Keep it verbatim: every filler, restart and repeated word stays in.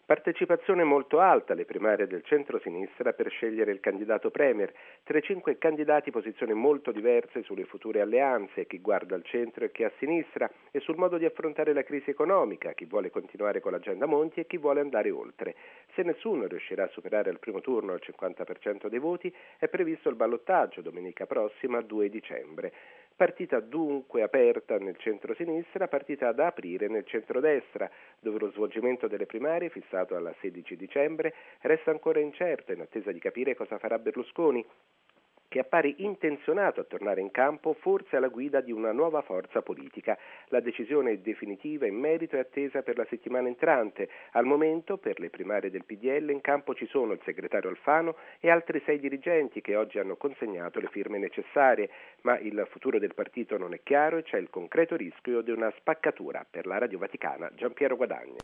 Partecipazione molto alta alle primarie del centro-sinistra per scegliere il candidato premier. Tra i cinque candidati posizioni molto diverse sulle future alleanze, chi guarda al centro e chi a sinistra, e sul modo di affrontare la crisi economica, chi vuole continuare con l'agenda Monti e chi vuole andare oltre. Se nessuno riuscirà a superare al primo turno il cinquanta per cento dei voti, è previsto il ballottaggio domenica prossima, due dicembre. Partita dunque aperta nel centro-sinistra, partita da aprire nel centrodestra, dove lo svolgimento delle primarie, fissato alla sedici dicembre, resta ancora incerto in attesa di capire cosa farà Berlusconi, che appare intenzionato a tornare in campo, forse alla guida di una nuova forza politica. La decisione definitiva in merito è attesa per la settimana entrante. Al momento, per le primarie del P D L, in campo ci sono il segretario Alfano e altri sei dirigenti che oggi hanno consegnato le firme necessarie, ma il futuro del partito non è chiaro e c'è il concreto rischio di una spaccatura. Per la Radio Vaticana, Giampiero Guadagni.